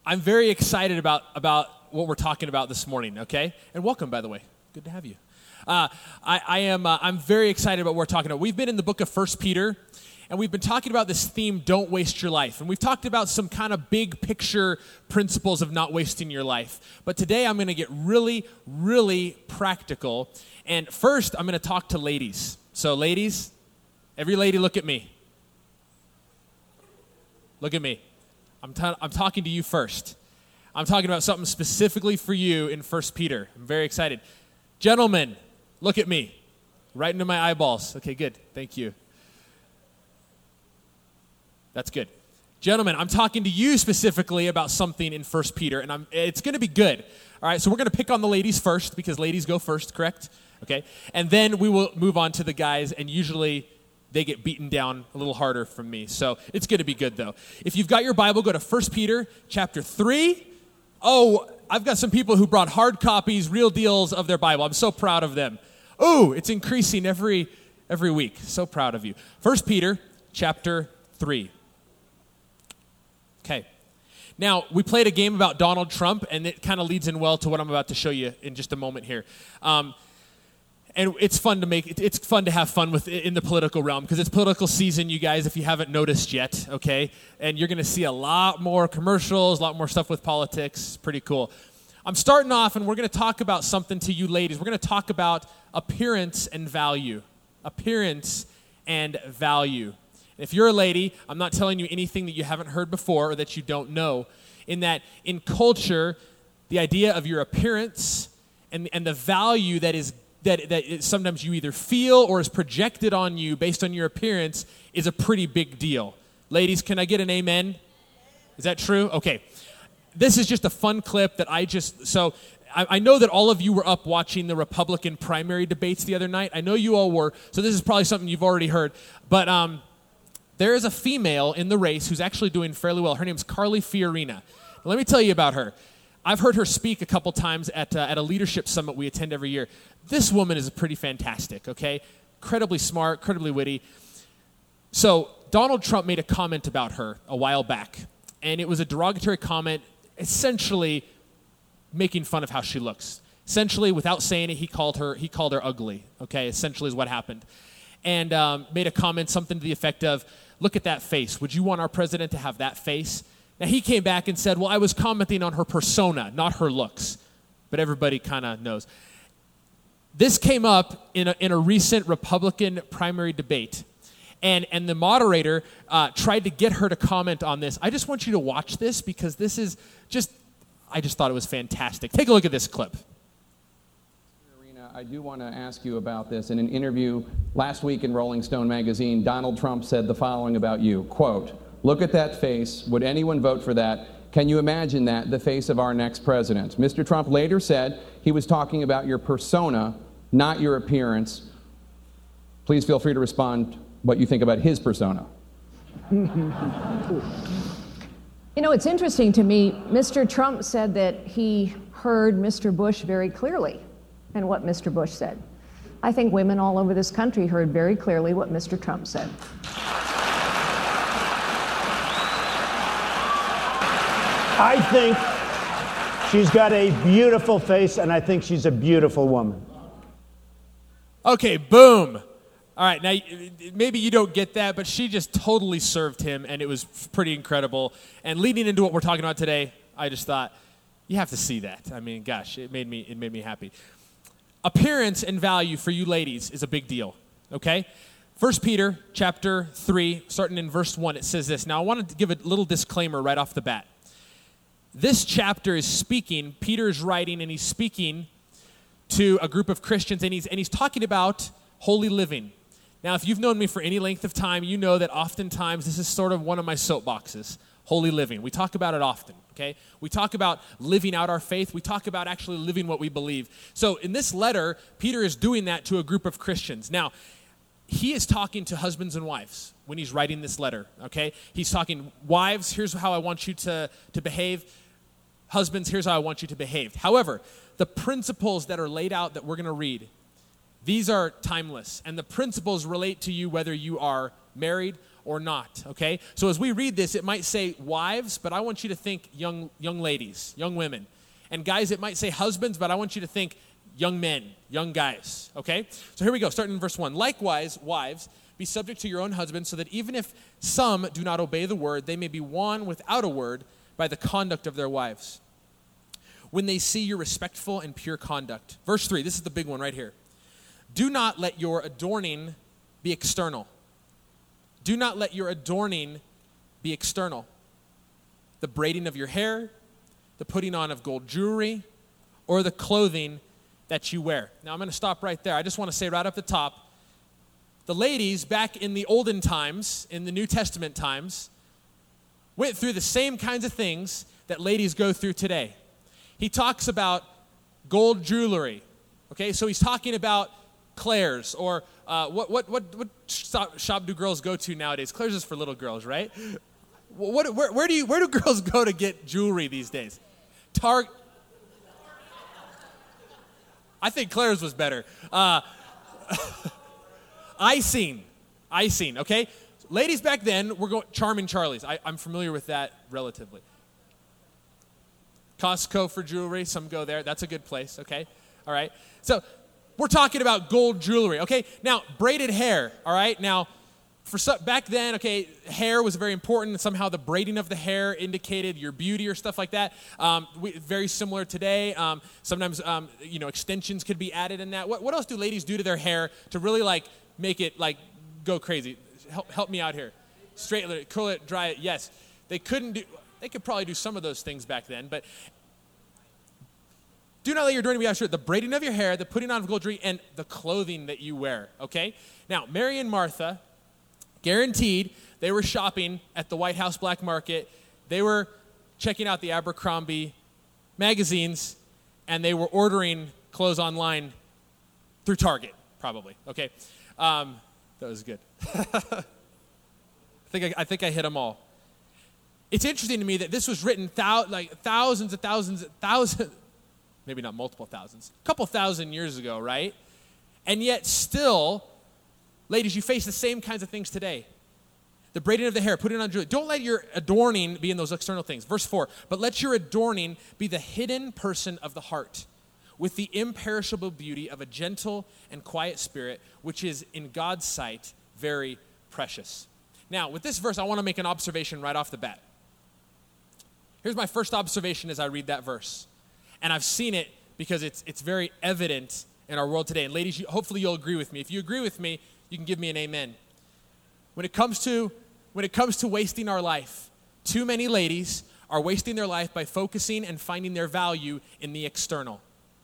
I'm very excited about what we're talking about this morning, okay? And welcome, by the way. Good to have you. I'm very excited about what we're talking about. We've been in the book of 1 Peter, and we've been talking about this theme, don't waste your life. And we've talked about some kind of big picture principles of not wasting your life. But today I'm going to get really, really practical. And first, I'm going to talk to ladies. So ladies, every lady look at me. Look at me. I'm talking to you first. I'm talking about something specifically for you in 1 Peter. I'm very excited. Gentlemen, look at me. Right into my eyeballs. Okay, good. Thank you. That's good. Gentlemen, I'm talking to you specifically about something in 1 Peter, and it's going to be good. All right, so we're going to pick on the ladies first because ladies go first, correct? Okay, and then we will move on to the guys, and usually they get beaten down a little harder from me. So it's going to be good, though. If you've got your Bible, go to 1 Peter chapter 3. Oh, I've got some people who brought hard copies, real deals of their Bible. I'm so proud of them. Oh, it's increasing every week. So proud of you. 1 Peter chapter 3. Okay. Now, we played a game about Donald Trump, and it kind of leads in well to what I'm about to show you in just a moment here. And it's fun to have fun in the political realm because it's political season, you guys, if you haven't noticed yet, okay? And you're going to see a lot more commercials, a lot more stuff with politics. Pretty cool. I'm starting off, and we're going to talk about something to you ladies. We're going to talk about appearance and value. Appearance and value. If you're a lady, I'm not telling you anything that you haven't heard before or that you don't know. In that, in culture, the idea of your appearance and the value that sometimes you either feel or is projected on you based on your appearance is a pretty big deal. Ladies, can I get an amen? Is that true? Okay. This is just a fun clip that I know that all of you were up watching the Republican primary debates the other night. I know you all were, so this is probably something you've already heard. But there is a female in the race who's actually doing fairly well. Her name's Carly Fiorina. Let me tell you about her. I've heard her speak a couple times at a leadership summit we attend every year. This woman is pretty fantastic, okay? Incredibly smart, incredibly witty. So Donald Trump made a comment about her a while back, and it was a derogatory comment, essentially making fun of how she looks. Essentially, without saying it, he called her ugly, okay? Essentially is what happened. And made a comment, something to the effect of, look at that face. Would you want our president to have that face? Now, he came back and said, well, I was commenting on her persona, not her looks. But everybody kind of knows. This came up in a recent Republican primary debate. And the moderator tried to get her to comment on this. I just want you to watch this because this is I just thought it was fantastic. Take a look at this clip. I do want to ask you about this. In an interview last week in Rolling Stone magazine, Donald Trump said the following about you, quote, look at that face. Would anyone vote for that? Can you imagine that, the face of our next president? Mr. Trump later said he was talking about your persona, not your appearance. Please feel free to respond what you think about his persona. You know, it's interesting to me, Mr. Trump said that he heard Mr. Bush very clearly and what Mr. Bush said. I think women all over this country heard very clearly what Mr. Trump said. I think she's got a beautiful face, and I think she's a beautiful woman. Okay, boom. All right, now maybe you don't get that, but she just totally served him, and it was pretty incredible. And leading into what we're talking about today, I just thought, you have to see that. I mean, gosh, it made me happy. Appearance and value for you ladies is a big deal, okay? 1 Peter chapter 3, starting in verse 1, it says this. Now, I wanted to give a little disclaimer right off the bat. This chapter is speaking, Peter is writing, and he's speaking to a group of Christians, and he's talking about holy living. Now, if you've known me for any length of time, you know that oftentimes this is sort of one of my soapboxes, holy living. We talk about it often, okay? We talk about living out our faith. We talk about actually living what we believe. So in this letter, Peter is doing that to a group of Christians. Now, he is talking to husbands and wives when he's writing this letter, okay? He's talking, wives, here's how I want you to behave. Husbands, here's how I want you to behave. However, the principles that are laid out that we're going to read, These are timeless, and the principles relate to you whether you are married or not, okay? So as we read this, it might say wives, but I want you to think young ladies, young women. And guys, it might say husbands, but I want you to think young men, young guys, okay? So here we go, starting in verse 1. Likewise, wives, be subject to your own husbands, so that even if some do not obey the word, they may be won without a word by the conduct of their wives, when they see your respectful and pure conduct. Verse 3, this is the big one right here. Do not let your adorning be external. Do not let your adorning be external. The braiding of your hair, the putting on of gold jewelry, or the clothing that you wear. Now I'm going to stop right there. I just want to say right up the top, the ladies back in the olden times, in the New Testament times, went through the same kinds of things that ladies go through today. He talks about gold jewelry. Okay, so he's talking about Claire's, or what shop do girls go to nowadays? Claire's is for little girls, right? Where do girls go to get jewelry these days? Target. I think Claire's was better. Icing, okay? Ladies back then were going Charming Charlie's. I'm familiar with that relatively. Costco for jewelry, some go there. That's a good place, okay? All right. So we're talking about gold jewelry, okay? Now, braided hair, all right? Now, back then, okay, hair was very important. Somehow the braiding of the hair indicated your beauty or stuff like that. Very similar today. Sometimes, extensions could be added in that. What else do ladies do to their hair to really, make it, go crazy? Help me out here. Straighten it, curl it, dry it. Yes. They could probably do some of those things back then, but do not let your adorning be outstretched. The braiding of your hair, the putting on of gold jewelry, and the clothing that you wear, okay? Now, Mary and Martha, guaranteed, they were shopping at the White House Black Market. They were checking out the Abercrombie magazines, and they were ordering clothes online through Target, probably, okay? That was good. I think I hit them all. It's interesting to me that this was written thousands, maybe not multiple thousands, a couple thousand years ago, right? And yet still, ladies, you face the same kinds of things today. The braiding of the hair, putting on jewelry. Don't let your adorning be in those external things. Verse 4, but let your adorning be the hidden person of the heart, with the imperishable beauty of a gentle and quiet spirit, which is in God's sight very precious. Now, with this verse, I want to make an observation right off the bat. Here's my first observation as I read that verse. And I've seen it because it's very evident in our world today. And ladies, hopefully you'll agree with me. If you agree with me, you can give me an amen. When it comes to wasting our life, too many ladies are wasting their life by focusing and finding their value in the external.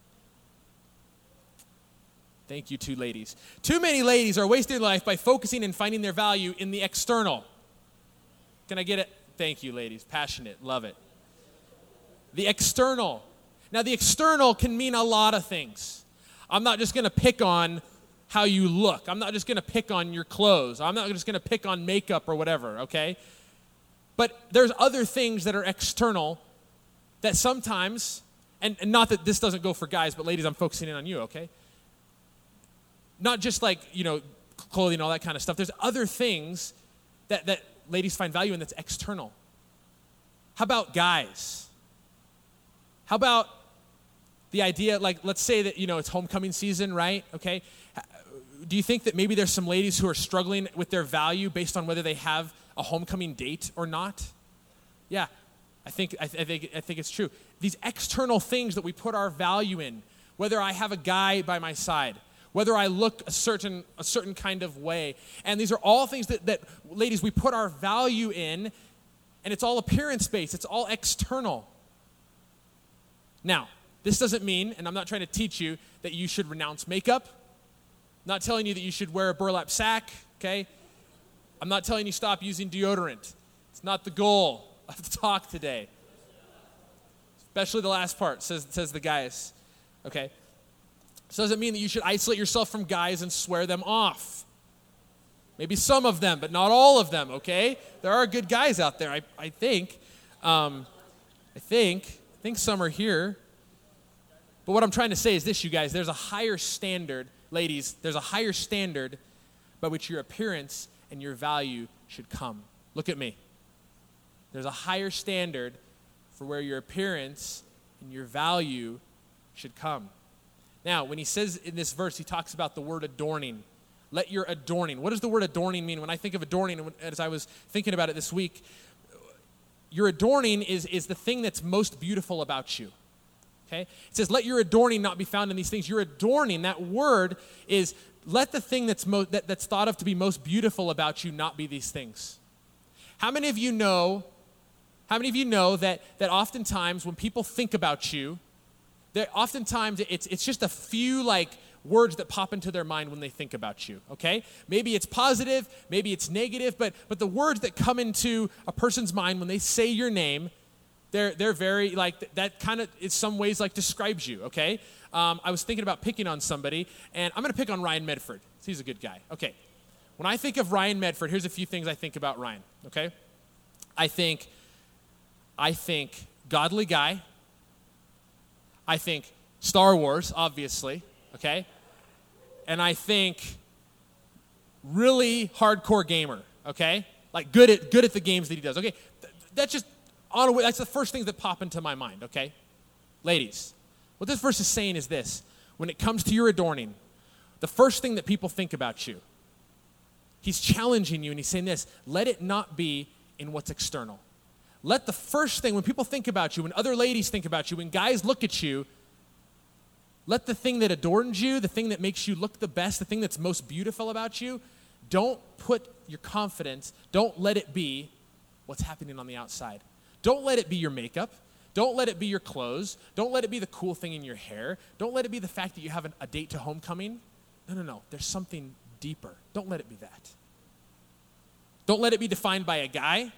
Thank you, two ladies. Too many ladies are wasting their life by focusing and finding their value in the external. Can I get it? Thank you, ladies. Passionate. Love it. The external. Now, the external can mean a lot of things. I'm not just going to pick on how you look. I'm not just going to pick on your clothes. I'm not just going to pick on makeup or whatever, okay? But there's other things that are external that sometimes, and not that this doesn't go for guys, but ladies, I'm focusing in on you, okay? Not just clothing, all that kind of stuff. There's other things that ladies find value in that's external. How about guys? How about the idea, let's say that, it's homecoming season, right? Okay. Do you think that maybe there's some ladies who are struggling with their value based on whether they have a homecoming date or not? Yeah, I think it's true. These external things that we put our value in, whether I have a guy by my side, whether I look a certain kind of way, and these are all things that ladies, we put our value in, and it's all appearance-based. It's all external. Now, this doesn't mean, and I'm not trying to teach you, that you should renounce makeup. I'm not telling you that you should wear a burlap sack, okay? I'm not telling you stop using deodorant. It's not the goal of the talk today. Especially the last part, says the guys, okay? So does it mean that you should isolate yourself from guys and swear them off? Maybe some of them, but not all of them, okay? There are good guys out there, I think. I think some are here. But what I'm trying to say is this, you guys. There's a higher standard ladies, there's a higher standard by which your appearance and your value should come. Look at me. There's a higher standard for where your appearance and your value should come. Now, when he says in this verse, he talks about the word adorning. Let your adorning. What does the word adorning mean? When I think of adorning, as I was thinking about it this week, your adorning is the thing that's most beautiful about you. Okay? It says, let your adorning not be found in these things. Your adorning, that word is, let the thing that's thought of to be most beautiful about you not be these things. How many of you know that oftentimes when people think about you, that oftentimes it's just a few words that pop into their mind when they think about you, okay? Maybe it's positive, maybe it's negative, but the words that come into a person's mind when they say your name, they're very, that kind of in some ways describes you, okay? I was thinking about picking on somebody, and I'm going to pick on Ryan Medford. He's a good guy. Okay. When I think of Ryan Medford, here's a few things I think about Ryan, okay? I think godly guy. I think Star Wars, obviously, okay? And I think really hardcore gamer, okay? Good at the games that he does, okay? That's just that's the first things that pop into my mind, okay? Ladies, what this verse is saying is this. When it comes to your adorning, the first thing that people think about you, he's challenging you and he's saying this, let it not be in what's external. Let the first thing, when people think about you, when other ladies think about you, when guys look at you, let the thing that adorns you, the thing that makes you look the best, the thing that's most beautiful about you, don't put your confidence, don't let it be what's happening on the outside. Don't let it be your makeup. Don't let it be your clothes. Don't let it be the cool thing in your hair. Don't let it be the fact that you have a date to homecoming. No. There's something deeper. Don't let it be that. Don't let it be defined by a guy.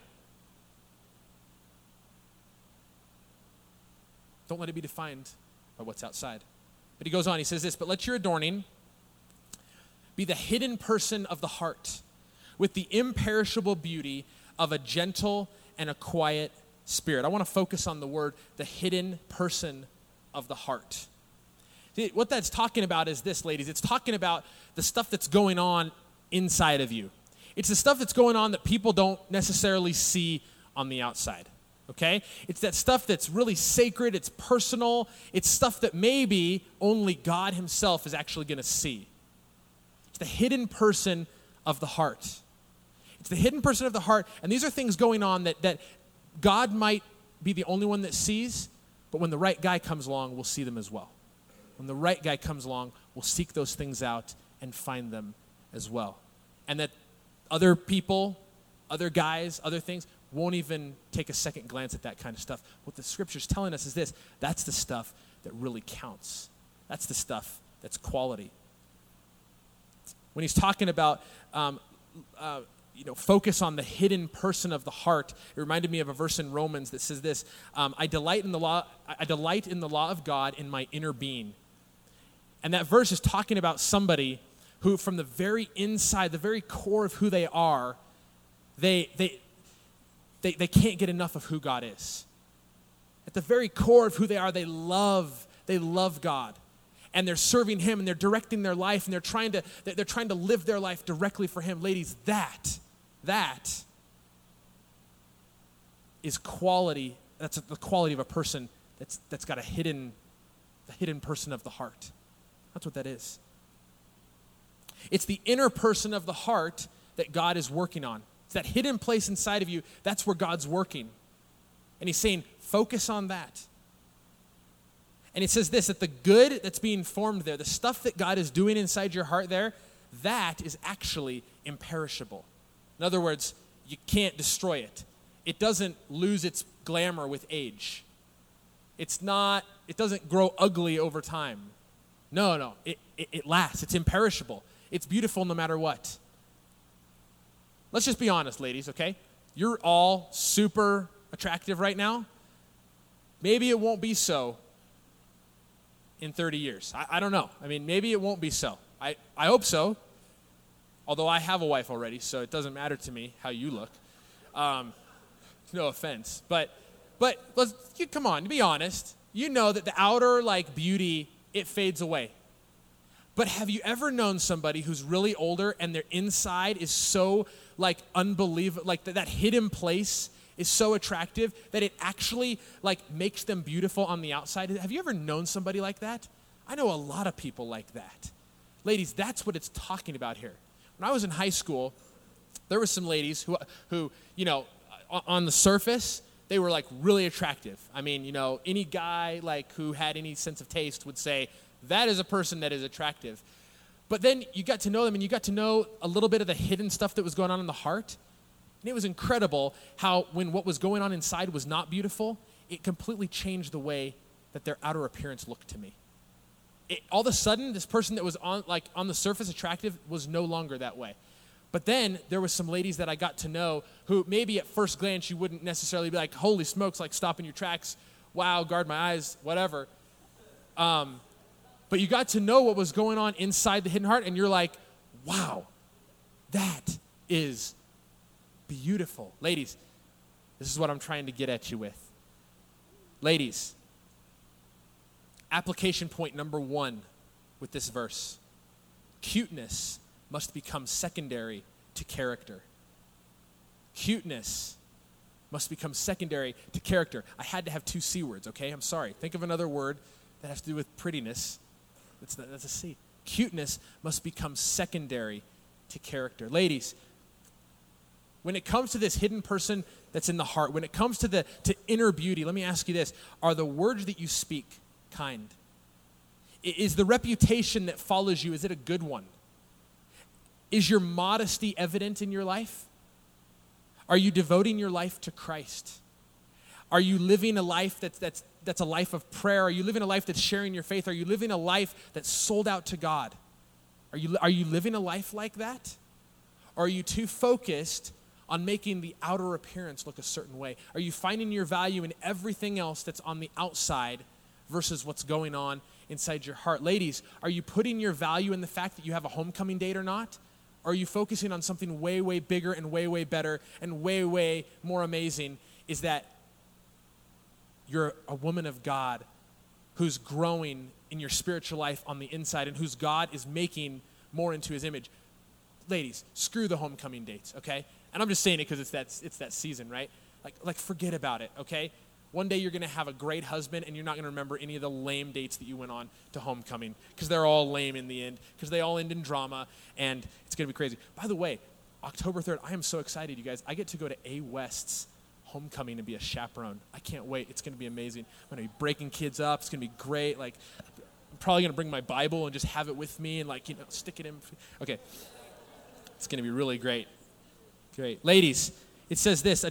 Don't let it be defined by what's outside. But he goes on, he says this, but let your adorning be the hidden person of the heart with the imperishable beauty of a gentle and a quiet spirit. I want to focus on the word, the hidden person of the heart. See, what that's talking about is this, ladies. It's talking about the stuff that's going on inside of you. It's the stuff that's going on that people don't necessarily see on the outside. Okay? It's that stuff that's really sacred, it's personal, it's stuff that maybe only God himself is actually going to see. It's the hidden person of the heart. It's the hidden person of the heart, and these are things going on that God might be the only one that sees, but when the right guy comes along, we'll see them as well. When the right guy comes along, we'll seek those things out and find them as well. And that other people, other guys, other things, won't even take a second glance at that kind of stuff. What the scripture's telling us is this, that's the stuff that really counts. That's the stuff that's quality. When he's talking about, focus on the hidden person of the heart, it reminded me of a verse in Romans that says this, I delight in the law of God in my inner being. And that verse is talking about somebody who from the very inside, the very core of who they are, they can't get enough of who God is. At the very core of who they are, they love God. And they're serving him and they're directing their life and they're trying to live their life directly for him. Ladies, that is quality. That's the quality of a person that's got the hidden person of the heart. That's what that is. It's the inner person of the heart that God is working on. It's that hidden place inside of you, that's where God's working. And he's saying, focus on that. And it says this, that the good that's being formed there, the stuff that God is doing inside your heart there, that is actually imperishable. In other words, you can't destroy it. It doesn't lose its glamour with age. It doesn't grow ugly over time. No, it lasts. It's imperishable. It's beautiful no matter what. Let's just be honest, ladies, okay? You're all super attractive right now. Maybe it won't be so in 30 years. I don't know. I mean, maybe it won't be so. I hope so, although I have a wife already, so it doesn't matter to me how you look. No offense. But come on, to be honest, you know that the outer, beauty, it fades away. But have you ever known somebody who's really older and their inside is so like unbelievable, like that hidden place is so attractive that it actually like makes them beautiful on the outside? Have you ever known somebody like that? I know a lot of people like that. Ladies, that's what it's talking about here. When I was in high school, there were some ladies who, you know, on the surface, they were like really attractive. I mean, you know, any guy like who had any sense of taste would say, that is a person that is attractive. But then you got to know them and you got to know a little bit of the hidden stuff that was going on in the heart. And it was incredible how when what was going on inside was not beautiful, it completely changed the way that their outer appearance looked to me. All of a sudden, this person that was on the surface attractive was no longer that way. But then there was some ladies that I got to know who maybe at first glance you wouldn't necessarily be like, holy smokes, like stop in your tracks, wow, guard my eyes, whatever. But you got to know what was going on inside the hidden heart, and you're like, wow, that is beautiful. Ladies, this is what I'm trying to get at you with. Ladies, application point number 1 with this verse. Cuteness must become secondary to character. Cuteness must become secondary to character. I had to have 2 C words, okay? I'm sorry. Think of another word that has to do with prettiness. That's a C. Cuteness must become secondary to character. Ladies, when it comes to this hidden person that's in the heart, when it comes to inner beauty, let me ask you this. Are the words that you speak kind? Is the reputation that follows you, is it a good one? Is your modesty evident in your life? Are you devoting your life to Christ? Are you living a life that's a life of prayer? Are you living a life that's sharing your faith? Are you living a life that's sold out to God? Are you living a life like that? Or are you too focused on making the outer appearance look a certain way? Are you finding your value in everything else that's on the outside versus what's going on inside your heart? Ladies, are you putting your value in the fact that you have a homecoming date or not? Or are you focusing on something way, way bigger and way, way better and way, way more amazing? Is that you're a woman of God who's growing in your spiritual life on the inside and whose God is making more into his image. Ladies, screw the homecoming dates, okay? And I'm just saying it because it's that season, right? Like forget about it, okay? One day you're going to have a great husband and you're not going to remember any of the lame dates that you went on to homecoming because they're all lame in the end, because they all end in drama, and it's going to be crazy. By the way, October 3rd, I am so excited, you guys. I get to go to A. West's homecoming and be a chaperone. I can't wait. It's going to be amazing. I'm going to be breaking kids up. It's going to be great. Like, I'm probably going to bring my Bible and just have it with me and, like, you know, stick it in. Okay. It's going to be really great. Great. Ladies, it says this,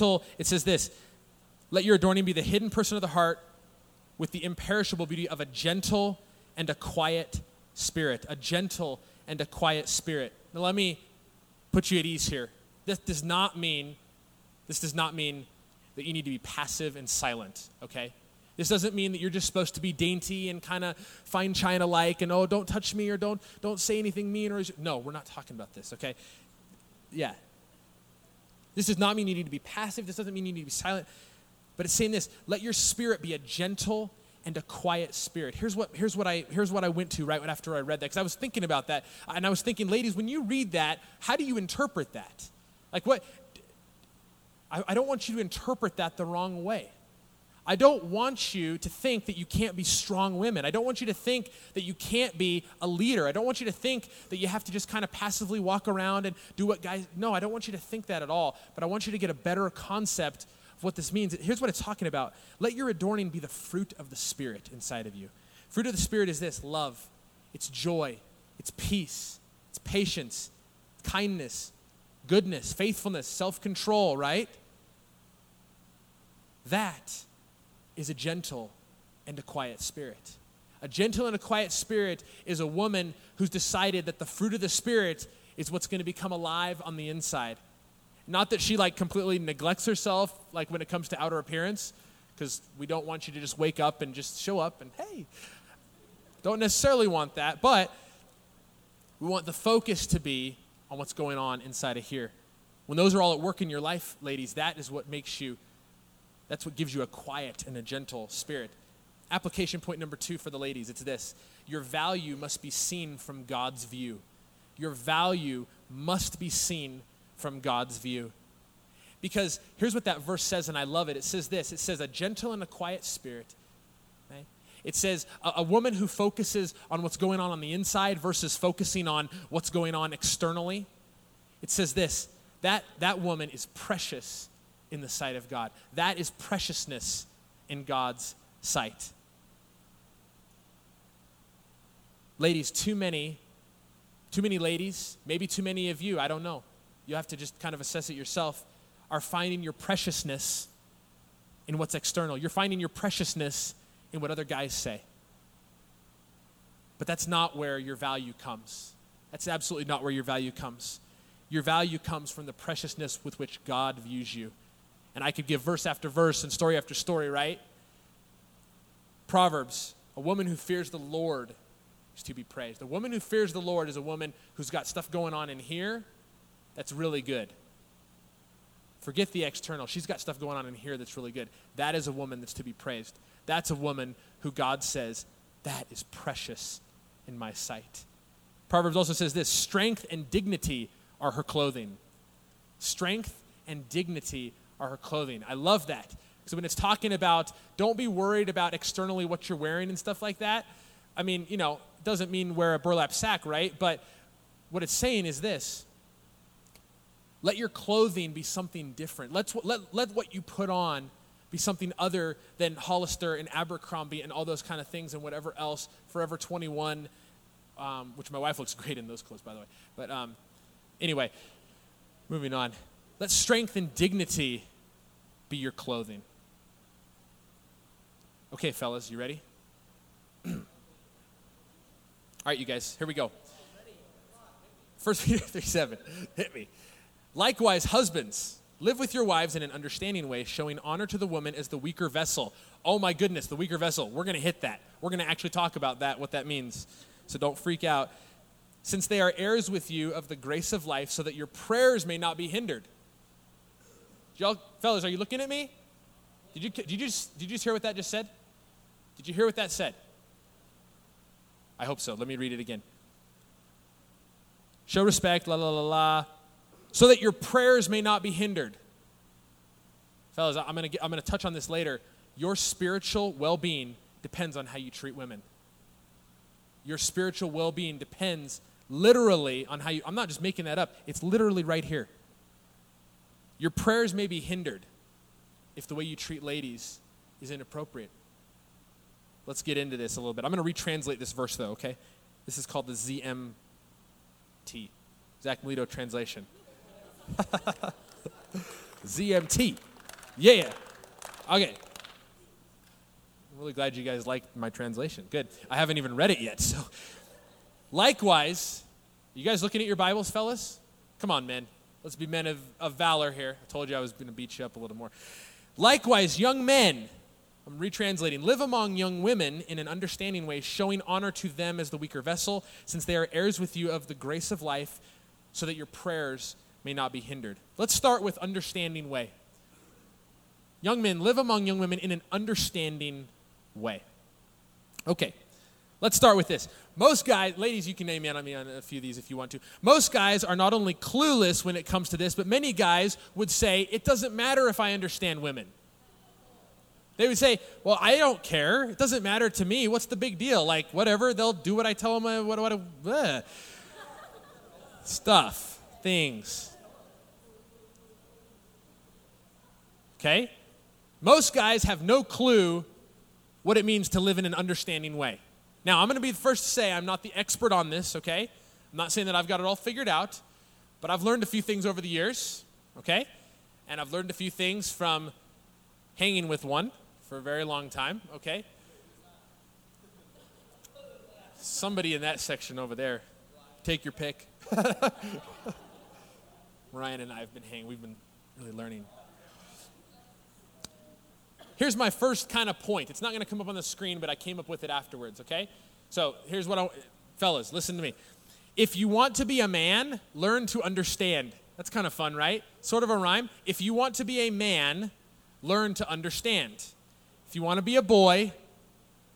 let your adorning be the hidden person of the heart with the imperishable beauty of a gentle and a quiet spirit. A gentle and a quiet spirit. Now let me put you at ease here. This does not mean that you need to be passive and silent, okay? This doesn't mean that you're just supposed to be dainty and kind of fine china-like and, oh, don't touch me or don't say anything mean. No, we're not talking about this, okay? Yeah. This does not mean you need to be passive. This doesn't mean you need to be silent. But it's saying this, let your spirit be a gentle and a quiet spirit. Here's what I went to right after I read that, because I was thinking about that, and I was thinking, ladies, when you read that, how do you interpret that? Like what? I don't want you to interpret that the wrong way. I don't want you to think that you can't be strong women. I don't want you to think that you can't be a leader. I don't want you to think that you have to just kind of passively walk around and do what guys... No, I don't want you to think that at all. But I want you to get a better concept of what this means. Here's what it's talking about. Let your adorning be the fruit of the Spirit inside of you. Fruit of the Spirit is this: love, it's joy, it's peace, it's patience, kindness, goodness, faithfulness, self-control, right? That is a gentle and a quiet spirit. A gentle and a quiet spirit is a woman who's decided that the fruit of the Spirit is what's going to become alive on the inside. Not that she completely neglects herself when it comes to outer appearance, because we don't want you to just wake up and just show up and, hey, don't necessarily want that, but we want the focus to be on what's going on inside of here. When those are all at work in your life, ladies, that's what gives you a quiet and a gentle spirit. application point number 2 for the ladies, it's this. Your value must be seen from God's view. Your value must be seen from God's view. Because here's what that verse says, and I love it. It says this. It says, a gentle and a quiet spirit. Right? It says, a woman who focuses on what's going on the inside versus focusing on what's going on externally. It says this, that woman is precious in the sight of God. That is preciousness in God's sight. Ladies, too many ladies, maybe too many of you, I don't know. You have to just kind of assess it yourself, are finding your preciousness in what's external. You're finding your preciousness in what other guys say. But that's not where your value comes. That's absolutely not where your value comes. Your value comes from the preciousness with which God views you. And I could give verse after verse and story after story, right? Proverbs, a woman who fears the Lord is to be praised. A woman who fears the Lord is a woman who's got stuff going on in here that's really good. Forget the external. She's got stuff going on in here that's really good. That is a woman that's to be praised. That's a woman who God says, that is precious in my sight. Proverbs also says this, strength and dignity are her clothing. Strength and dignity are her clothing. I love that. So when it's talking about, don't be worried about externally what you're wearing and stuff like that. I mean, it doesn't mean wear a burlap sack, right? But what it's saying is this. Let your clothing be something different. Let what you put on be something other than Hollister and Abercrombie and all those kind of things and whatever else, Forever 21, which my wife looks great in those clothes, by the way. But anyway, moving on. Let strength and dignity be your clothing. Okay, fellas, you ready? All right, you guys, here we go. 1 Peter 3:7, hit me. Likewise, husbands, live with your wives in an understanding way, showing honor to the woman as the weaker vessel. Oh my goodness, the weaker vessel. We're going to hit that. We're going to actually talk about that, what that means. So don't freak out. Since they are heirs with you of the grace of life, so that your prayers may not be hindered. Y'all, fellas, are you looking at me? Did you just hear what that just said? Did you hear what that said? I hope so. Let me read it again. Show respect, la la la la, so that your prayers may not be hindered. Fellas, I'm gonna touch on this later. Your spiritual well-being depends on how you treat women. Your spiritual well-being depends literally on how you, I'm not just making that up, it's literally right here. Your prayers may be hindered if the way you treat ladies is inappropriate. Let's get into this a little bit. I'm going to retranslate this verse, though, okay? This is called the ZMT, Zach Melito translation. ZMT. Yeah. Okay. I'm really glad you guys liked my translation. Good. I haven't even read it yet. So, likewise, you guys looking at your Bibles, fellas? Come on, men. Let's be men of valor here. I told you I was going to beat you up a little more. Likewise, young men, I'm retranslating, live among young women in an understanding way, showing honor to them as the weaker vessel, since they are heirs with you of the grace of life, so that your prayers may not be hindered. Let's start with understanding way. Young men, live among young women in an understanding way. Okay, let's start with this. Most guys, ladies, you can name me on a few of these if you want to. Most guys are not only clueless when it comes to this, but many guys would say, it doesn't matter if I understand women. They would say, well, I don't care. It doesn't matter to me. What's the big deal? Like, whatever, they'll do what I tell them. Stuff, things. Okay? Most guys have no clue what it means to live in an understanding way. Now, I'm going to be the first to say I'm not the expert on this, okay? I'm not saying that I've got it all figured out, but I've learned a few things over the years, okay? And I've learned a few things from hanging with one for a very long time, okay? Somebody in that section over there, take your pick. Ryan and I have been hanging. We've been really learning. Here's my first kind of point. It's not going to come up on the screen, but I came up with it afterwards, okay? So here's what fellas, listen to me. If you want to be a man, learn to understand. That's kind of fun, right? Sort of a rhyme. If you want to be a man, learn to understand. If you want to be a boy,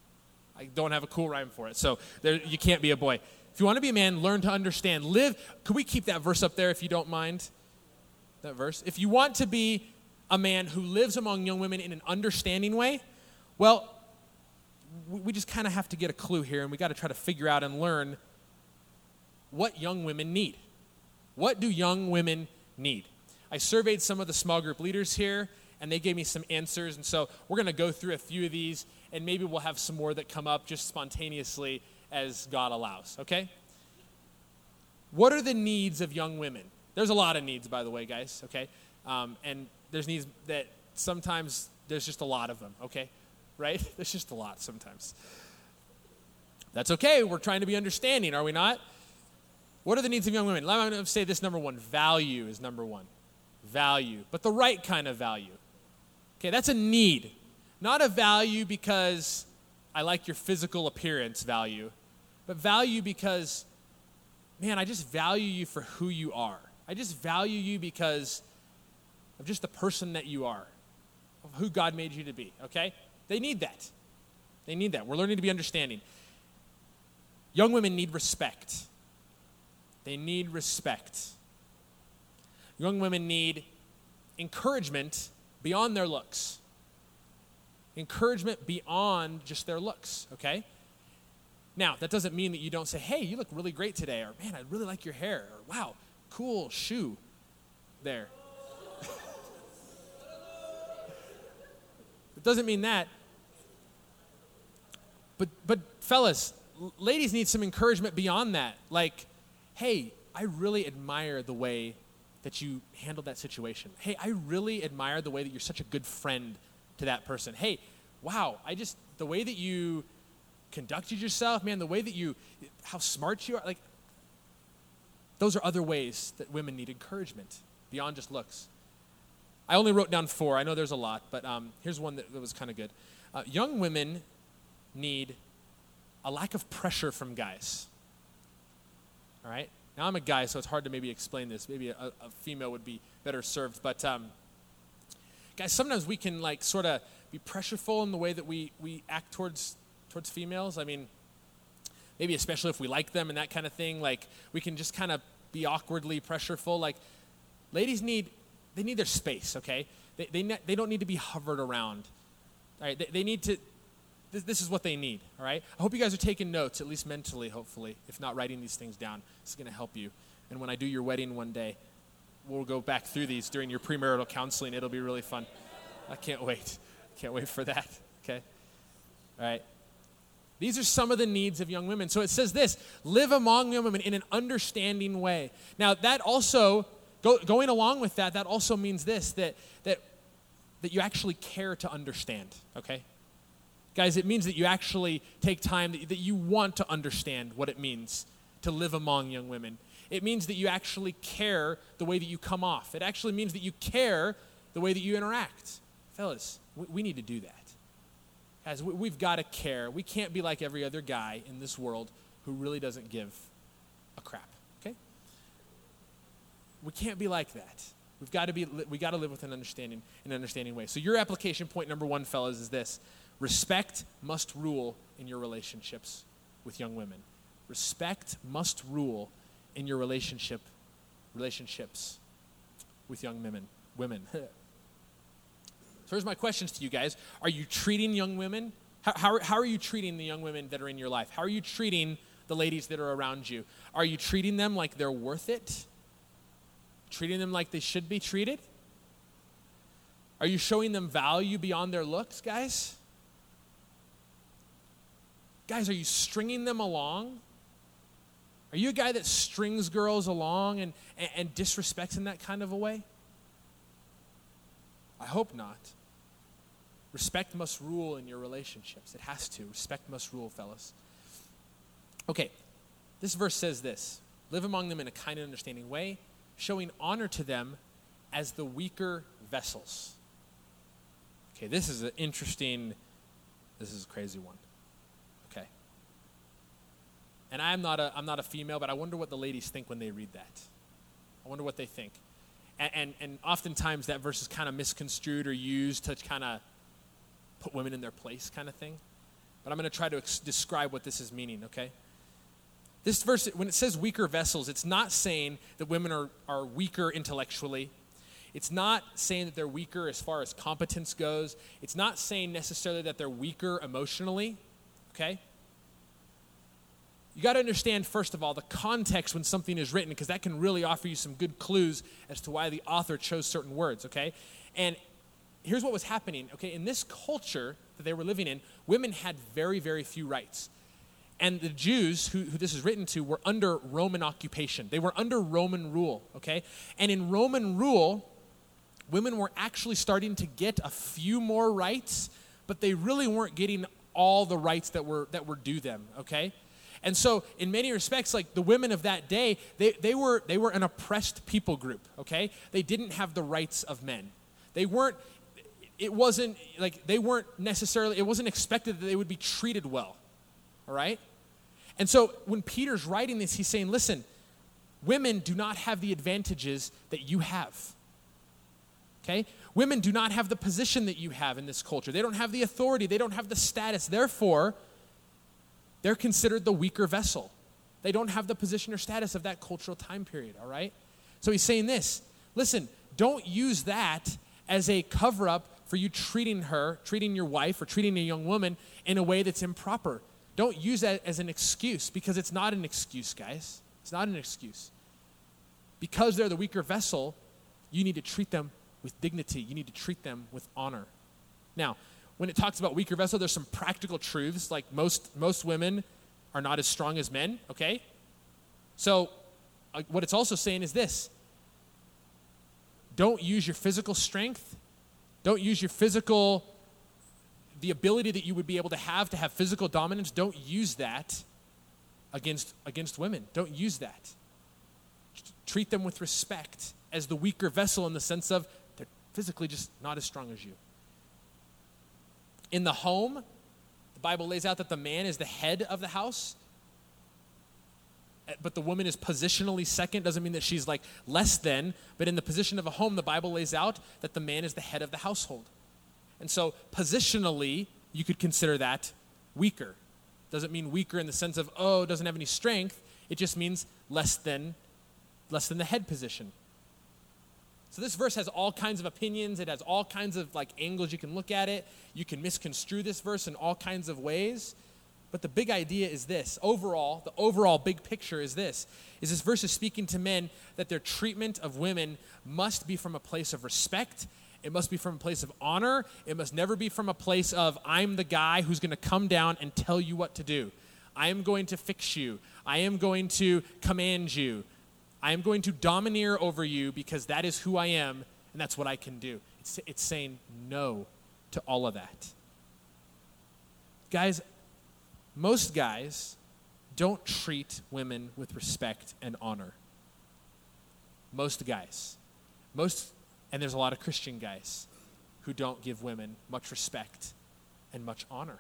I don't have a cool rhyme for it. So you can't be a boy. If you want to be a man, learn to understand. Live. Could we keep that verse up there if you don't mind? That verse. If you want to be a man who lives among young women in an understanding way, well, we just kind of have to get a clue here, and we got to try to figure out and learn what young women need. What do young women need? I surveyed some of the small group leaders here, and they gave me some answers, and so we're going to go through a few of these, and maybe we'll have some more that come up just spontaneously as God allows, okay? What are the needs of young women? There's a lot of needs, by the way, guys, okay? And there's needs that sometimes there's just a lot of them, okay? Right? There's just a lot sometimes. That's okay. We're trying to be understanding, are we not? What are the needs of young women? I'm going to say this, number one. Value is number one. Value, but the right kind of value. Okay, that's a need. Not a value because I like your physical appearance value, but value because, man, I just value you for who you are. I just value you because of just the person that you are, of who God made you to be, okay? They need that. They need that. We're learning to be understanding. Young women need respect. They need respect. Young women need encouragement beyond their looks. Encouragement beyond just their looks, okay? Now, that doesn't mean that you don't say, hey, you look really great today, or man, I really like your hair, or wow, cool shoe there. It doesn't mean that. But fellas, ladies need some encouragement beyond that. Like, hey, I really admire the way that you handled that situation. Hey, I really admire the way that you're such a good friend to that person. Hey, wow, the way that you conducted yourself, man, the way that how smart you are, like, those are other ways that women need encouragement beyond just looks. I only wrote down 4. I know there's a lot, but here's one that was kind of good. Young women need a lack of pressure from guys. All right? Now, I'm a guy, so it's hard to maybe explain this. Maybe a female would be better served. But, guys, sometimes we can, like, sort of be pressureful in the way that we act towards females. I mean, maybe especially if we like them and that kind of thing. Like, we can just kind of be awkwardly pressureful. Like, ladies need their space, okay? They don't need to be hovered around. All right? They need to... This is what they need, all right? I hope you guys are taking notes, at least mentally, hopefully, if not writing these things down. This is going to help you. And when I do your wedding one day, we'll go back through these during your premarital counseling. It'll be really fun. I can't wait. Can't wait for that, okay? All right. These are some of the needs of young women. So it says this, live among young women in an understanding way. Now, that also, going along with that also means this, that you actually care to understand, okay? Guys, it means that you actually take time, that you want to understand what it means to live among young women. It means that you actually care the way that you come off. It actually means that you care the way that you interact. Fellas, we need to do that. Guys, we've got to care. We can't be like every other guy in this world who really doesn't give a crap, okay? We can't be like that. We got to live with an understanding way. So your application point number 1, fellas, is this. Respect must rule in your relationships with young women. Respect must rule in your relationships with young women. So here's my questions to you guys. Are you treating young women? How are you treating the young women that are in your life? How are you treating the ladies that are around you? Are you treating them like they're worth it? Treating them like they should be treated? Are you showing them value beyond their looks, guys? Guys, are you stringing them along? Are you a guy that strings girls along and disrespects in that kind of a way? I hope not. Respect must rule in your relationships. It has to. Respect must rule, fellas. Okay, this verse says this. Live among them in a kind and understanding way, showing honor to them as the weaker vessels. Okay, this is a crazy one. Okay. And I'm not a female, but I wonder what the ladies think when they read that. I wonder what they think. And oftentimes that verse is kind of misconstrued or used to kind of put women in their place kind of thing. but I'm going to try to describe what this is meaning, okay? This verse, when it says weaker vessels, it's not saying that women are weaker intellectually. It's not saying that they're weaker as far as competence goes. It's not saying necessarily that they're weaker emotionally, okay? You got to understand, first of all, the context when something is written, because that can really offer you some good clues as to why the author chose certain words, okay? And here's what was happening, okay? In this culture that they were living in, women had very, very few rights. And the Jews, who this is written to, were under Roman occupation. They were under Roman rule, okay? And in Roman rule, women were actually starting to get a few more rights, but they really weren't getting all the rights that were due them, okay? And so in many respects, like the women of that day, they were an oppressed people group, okay? They didn't have the rights of men. It wasn't expected that they would be treated well, all right? And so when Peter's writing this, he's saying, listen, women do not have the advantages that you have, okay? Women do not have the position that you have in this culture. They don't have the authority. They don't have the status. Therefore, they're considered the weaker vessel. They don't have the position or status of that cultural time period, all right? So he's saying this, listen, don't use that as a cover-up for you treating your wife or treating a young woman in a way that's improper. Don't use that as an excuse, because it's not an excuse, guys. It's not an excuse. Because they're the weaker vessel, you need to treat them with dignity. You need to treat them with honor. Now, when it talks about weaker vessel, there's some practical truths, like most women are not as strong as men, okay? So what it's also saying is this: don't use your physical strength, don't use the ability that you would be able to have physical dominance, don't use that against women. Don't use that. Treat them with respect as the weaker vessel, in the sense of they're physically just not as strong as you. In the home, the Bible lays out that the man is the head of the house, but the woman is positionally second. Doesn't mean that she's like less than, but in the position of a home, the Bible lays out that the man is the head of the household. And so positionally, you could consider that weaker. Doesn't mean weaker in the sense of, doesn't have any strength. It just means less than the head position. So this verse has all kinds of opinions. It has all kinds of angles you can look at it. You can misconstrue this verse in all kinds of ways. But the big idea is this. The overall big picture is this verse is speaking to men that their treatment of women must be from a place of respect. It must be from a place of honor. It must never be from a place of, I'm the guy who's going to come down and tell you what to do. I am going to fix you. I am going to command you. I am going to domineer over you because that is who I am and that's what I can do. It's saying no to all of that. Guys, most guys don't treat women with respect and honor. Most guys. And there's a lot of Christian guys who don't give women much respect and much honor.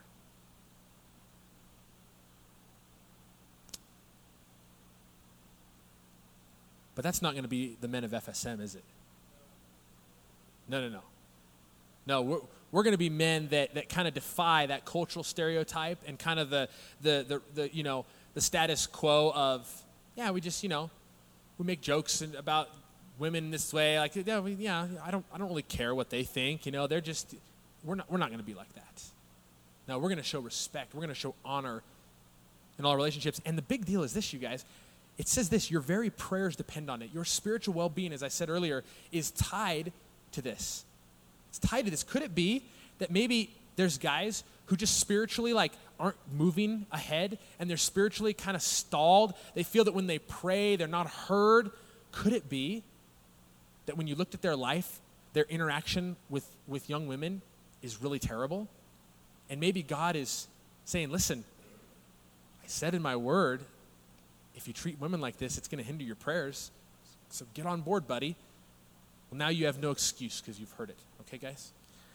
But that's not going to be the men of FSM, is it? No. No, we're going to be men that kind of defy that cultural stereotype and kind of the status quo of, we just, we make jokes about women this way. I don't really care what they think. They're just, we're not going to be like that. No, we're going to show respect. We're going to show honor in all relationships. And the big deal is this, you guys. It says this: your very prayers depend on it. Your spiritual well-being, as I said earlier, is tied to this. It's tied to this. Could it be that maybe there's guys who just spiritually aren't moving ahead and they're spiritually kind of stalled? They feel that when they pray, they're not heard. Could it be that when you looked at their life, their interaction with young women is really terrible? And maybe God is saying, listen, I said in my word, if you treat women like this, it's going to hinder your prayers. So get on board, buddy. Well, now you have no excuse because you've heard it. Okay, guys?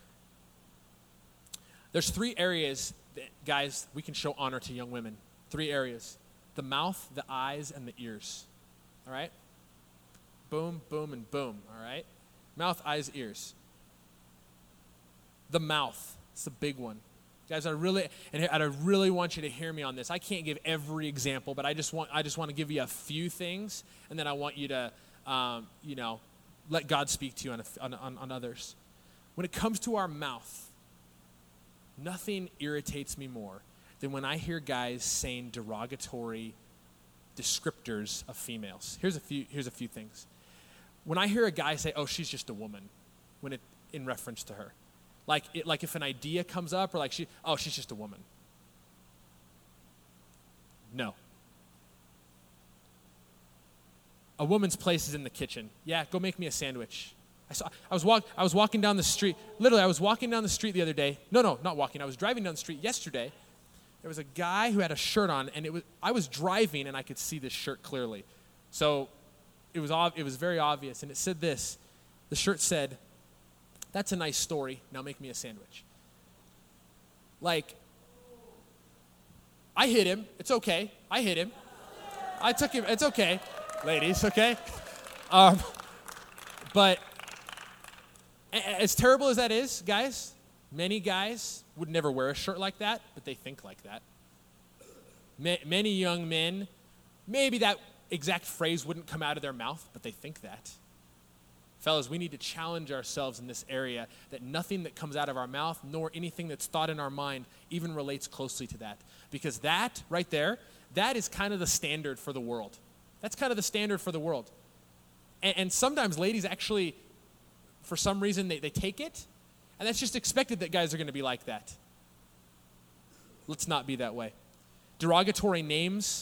There's 3 areas that, guys, we can show honor to young women. 3 areas: the mouth, the eyes, and the ears. All right? Boom, boom, and boom. All right? Mouth, eyes, ears. The mouth. It's the big one. Guys, I really want you to hear me on this. I can't give every example, but I just want to give you a few things, and then I want you to, let God speak to you on others. When it comes to our mouth, nothing irritates me more than when I hear guys saying derogatory descriptors of females. Here's a few things. When I hear a guy say, "Oh, she's just a woman," in reference to her. Like if an idea comes up, or she's just a woman. No. A woman's place is in the kitchen. Yeah, go make me a sandwich. I was walking down the street. Literally, I was walking down the street the other day. No, not walking. I was driving down the street yesterday. There was a guy who had a shirt on, and I was driving, and I could see this shirt clearly. So it was very obvious, and it said this. The shirt said, "That's a nice story. Now make me a sandwich." Like, I hit him. It's okay. I hit him. I took him. It's okay, ladies. Okay. But as terrible as that is, guys, many guys would never wear a shirt like that, but they think like that. Many young men, maybe that exact phrase wouldn't come out of their mouth, but they think that. Fellas, we need to challenge ourselves in this area that nothing that comes out of our mouth nor anything that's thought in our mind even relates closely to that. Because that right there, that is kind of the standard for the world. That's kind of the standard for the world. And sometimes ladies actually, for some reason, they take it, and that's just expected that guys are going to be like that. Let's not be that way. Derogatory names.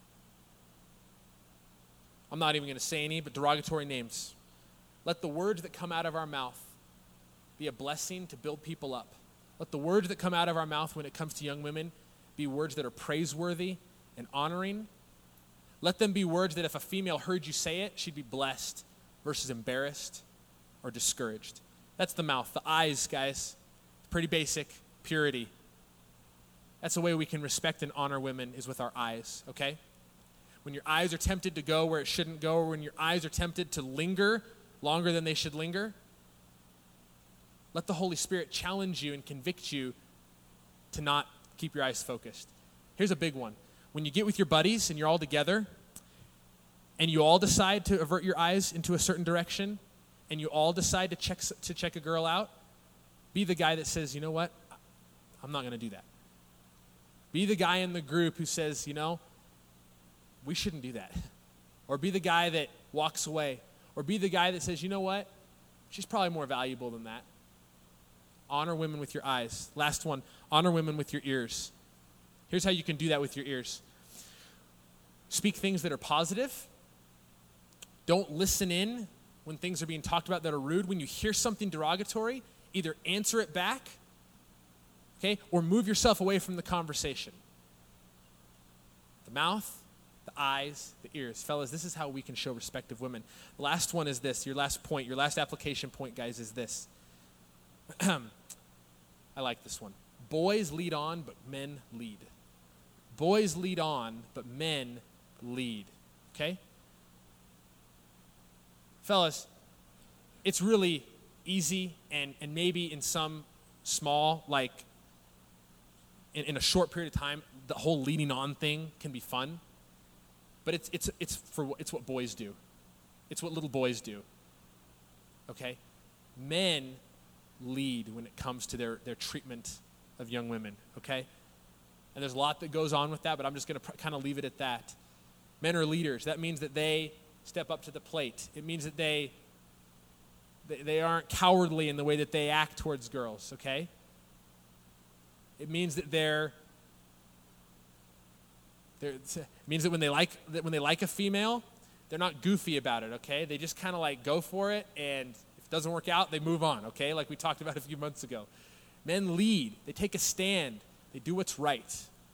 I'm not even going to say any, but derogatory names. Let the words that come out of our mouth be a blessing to build people up. Let the words that come out of our mouth when it comes to young women be words that are praiseworthy and honoring. Let them be words that if a female heard you say it, she'd be blessed versus embarrassed or discouraged. That's the mouth. The eyes, guys, pretty basic, purity. That's the way we can respect and honor women, is with our eyes, okay? When your eyes are tempted to go where it shouldn't go, or when your eyes are tempted to linger longer than they should linger, let the Holy Spirit challenge you and convict you to not keep your eyes focused. Here's a big one. When you get with your buddies and you're all together and you all decide to avert your eyes into a certain direction and you all decide to check a girl out, be the guy that says, "You know what? I'm not going to do that." Be the guy in the group who says, "We shouldn't do that." Or be the guy that walks away. Or be the guy that says, "You know what? She's probably more valuable than that." Honor women with your eyes. Last one, honor women with your ears. Here's how you can do that with your ears. Speak things that are positive. Don't listen in when things are being talked about that are rude. When you hear something derogatory, either answer it back, okay, or move yourself away from the conversation. The mouth, the eyes, the ears. Fellas, this is how we can show respect of women. The last one is this. Your last point, your last application point, guys, is this. I like this one. Boys lead on, but men lead. Boys lead on, but men lead. Okay? Fellas, it's really easy and maybe in some small, like in a short period of time, the whole leading on thing can be fun. But it's what boys do. It's what little boys do. Okay? Men lead when it comes to their treatment of young women, okay? And there's a lot that goes on with that, but I'm just going to kind of leave it at that. Men are leaders. That means that they step up to the plate. It means that they aren't cowardly in the way that they act towards girls, okay? It means that it means that when they like a female, they're not goofy about it, okay? They just kind of like go for it, and if it doesn't work out, they move on, okay? Like we talked about a few months ago. Men lead. They take a stand. They do what's right.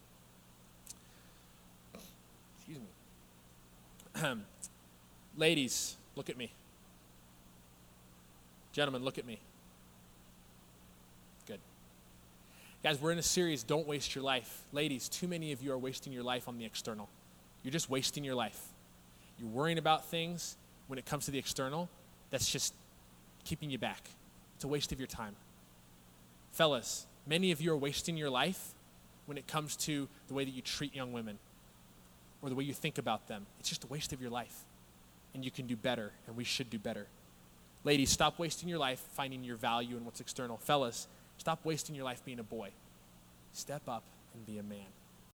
Excuse me. Ladies, look at me. Gentlemen, look at me. Good. Guys, we're in a series, Don't Waste Your Life. Ladies, too many of you are wasting your life on the external. You're just wasting your life. You're worrying about things when it comes to the external that's just keeping you back. It's a waste of your time. Fellas, Many of you are wasting your life when it comes to the way that you treat young women or the way you think about them. It's just a waste of your life. And you can do better, and we should do better. Ladies, stop wasting your life finding your value in what's external. Fellas, stop wasting your life being a boy. Step up and be a man.